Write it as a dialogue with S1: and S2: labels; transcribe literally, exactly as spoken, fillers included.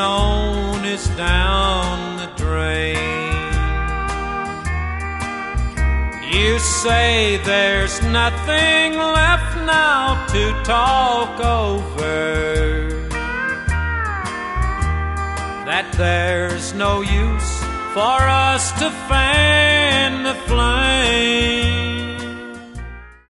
S1: known is down the drain. You say there's nothing left now to talk over, that there's no use for us to fan the flame.